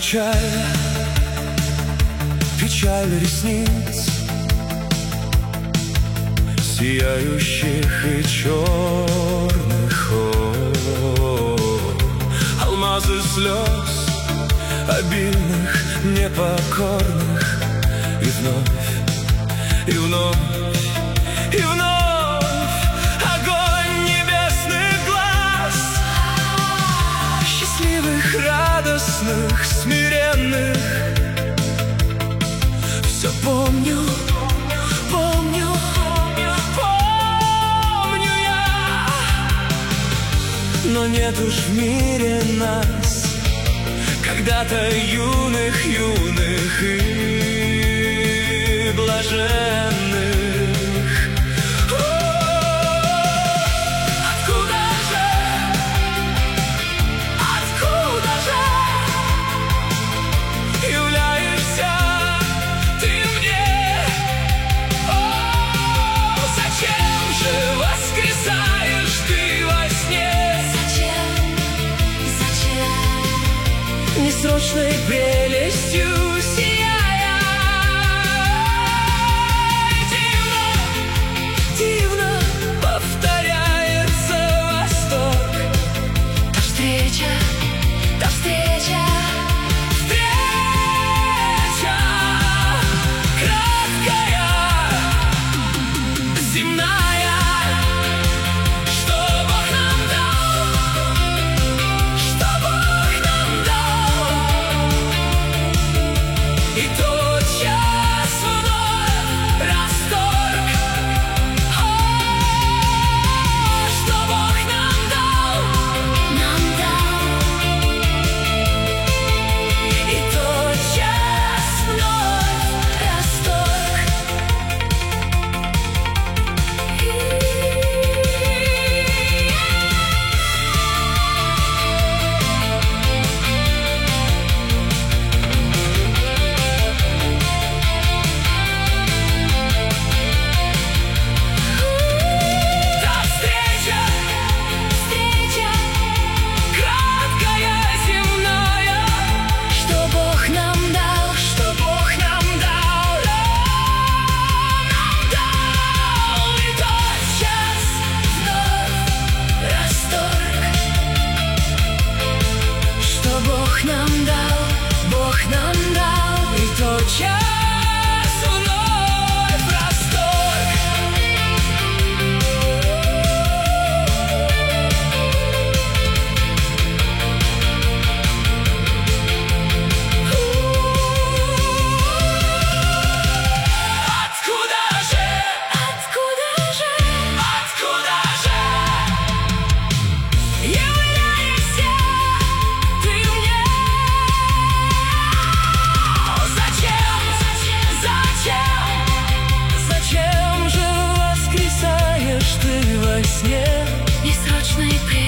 печаль, печаль ресниц, сияющих и черных, алмазы слез, обильных, непокорных. И вновь, и вновь, и вновь огонь небесных глаз, счастливых, радостных, смиренных. Все помню, помню, помню я, но нет уж в мире нас, когда-то юных, юных и блаженных. Несрочной прелестью сияя, дивно, дивно повторяется восторг. Та встреча, та встреча, встреча краткая, земная. Что Бог нам дал, что Бог нам дал. И тотчас вновь расторг. Что Бог нам дал, и тотчас вновь расторг. Бог нам дал, Бог нам дал, и тотчас вновь расторг. Откуда же, откуда же, откуда же являешься ты мне? Зачем, зачем же воскресаешь ты во сне? Несрочной